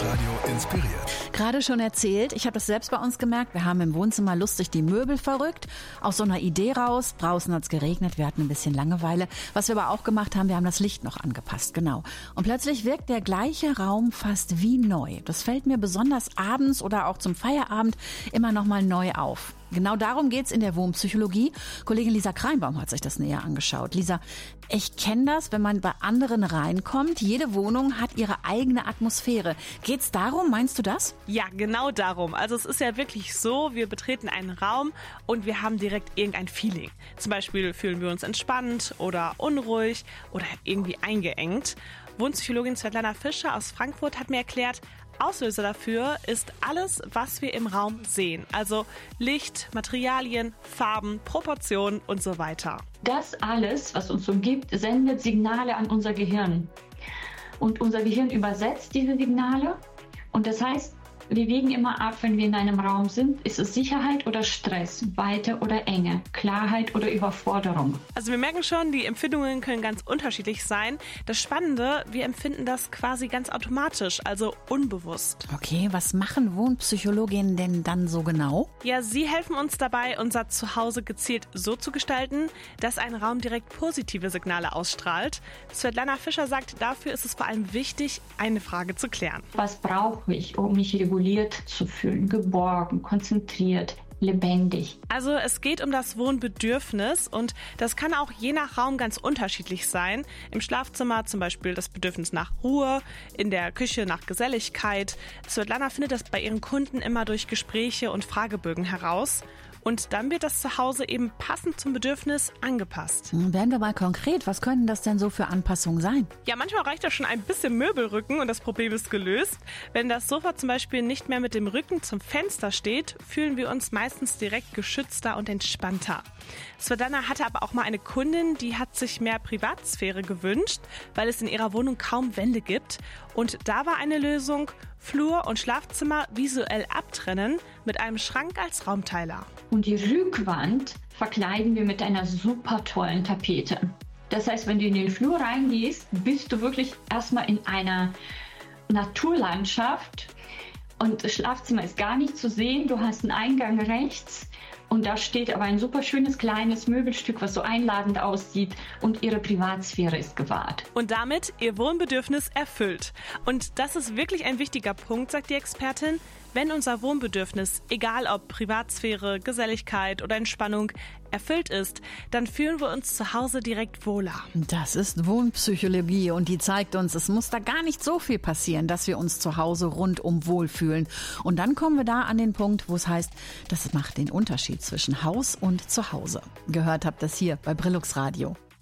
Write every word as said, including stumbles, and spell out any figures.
Brillux-Radio inspiriert. Gerade schon erzählt, ich habe das selbst bei uns gemerkt, wir haben im Wohnzimmer lustig die Möbel verrückt. Aus so einer Idee raus, draußen hat es geregnet, wir hatten ein bisschen Langeweile. Was wir aber auch gemacht haben, wir haben das Licht noch angepasst, genau. Und plötzlich wirkt der gleiche Raum fast wie neu. Das fällt mir besonders abends oder auch zum Feierabend immer noch mal neu auf. Genau darum geht's in der Wohnpsychologie. Kollegin Lisa Kreinbaum hat sich das näher angeschaut. Lisa, ich kenne das, wenn man bei anderen reinkommt. Jede Wohnung hat ihre eigene Atmosphäre. Geht's darum, meinst du das? Ja, genau darum. Also es ist ja wirklich so, wir betreten einen Raum und wir haben direkt irgendein Feeling. Zum Beispiel fühlen wir uns entspannt oder unruhig oder irgendwie eingeengt. Wohnpsychologin Svetlana Fischer aus Frankfurt hat mir erklärt, Auslöser dafür ist alles, was wir im Raum sehen. Also Licht, Materialien, Farben, Proportionen und so weiter. Das alles, was uns umgibt, sendet Signale an unser Gehirn. Und unser Gehirn übersetzt diese Signale. Und das heißt, wir wägen immer ab, wenn wir in einem Raum sind, ist es Sicherheit oder Stress, Weite oder Enge, Klarheit oder Überforderung. Also wir merken schon, die Empfindungen können ganz unterschiedlich sein. Das Spannende, wir empfinden das quasi ganz automatisch, also unbewusst. Okay, was machen Wohnpsychologinnen denn dann so genau? Ja, sie helfen uns dabei, unser Zuhause gezielt so zu gestalten, dass ein Raum direkt positive Signale ausstrahlt. Svetlana Fischer sagt, dafür ist es vor allem wichtig, eine Frage zu klären. Was brauche ich, um mich reguliert zu fühlen, geborgen, konzentriert, lebendig? Also es geht um das Wohnbedürfnis und das kann auch je nach Raum ganz unterschiedlich sein. Im Schlafzimmer zum Beispiel das Bedürfnis nach Ruhe, in der Küche nach Geselligkeit. Svetlana findet das bei ihren Kunden immer durch Gespräche und Fragebögen heraus. Und dann wird das Zuhause eben passend zum Bedürfnis angepasst. Werden wir mal konkret, was können das denn so für Anpassungen sein? Ja, manchmal reicht ja schon ein bisschen Möbelrücken und das Problem ist gelöst. Wenn das Sofa zum Beispiel nicht mehr mit dem Rücken zum Fenster steht, fühlen wir uns meistens direkt geschützter und entspannter. Svetlana hatte aber auch mal eine Kundin, die hat sich mehr Privatsphäre gewünscht, weil es in ihrer Wohnung kaum Wände gibt. Und da war eine Lösung, Flur und Schlafzimmer visuell abtrennen mit einem Schrank als Raumteiler. Und die Rückwand verkleiden wir mit einer super tollen Tapete. Das heißt, wenn du in den Flur reingehst, bist du wirklich erstmal in einer Naturlandschaft und das Schlafzimmer ist gar nicht zu sehen. Du hast einen Eingang rechts. Und da steht aber ein super schönes kleines Möbelstück, was so einladend aussieht und ihre Privatsphäre ist gewahrt. Und damit ihr Wohnbedürfnis erfüllt. Und das ist wirklich ein wichtiger Punkt, sagt die Expertin. Wenn unser Wohnbedürfnis, egal ob Privatsphäre, Geselligkeit oder Entspannung, erfüllt ist, dann fühlen wir uns zu Hause direkt wohler. Das ist Wohnpsychologie und die zeigt uns, es muss da gar nicht so viel passieren, dass wir uns zu Hause rundum wohlfühlen. Und dann kommen wir da an den Punkt, wo es heißt, das macht den Unterschied zwischen Haus und Zuhause. Gehört habt das hier bei Brillux Radio.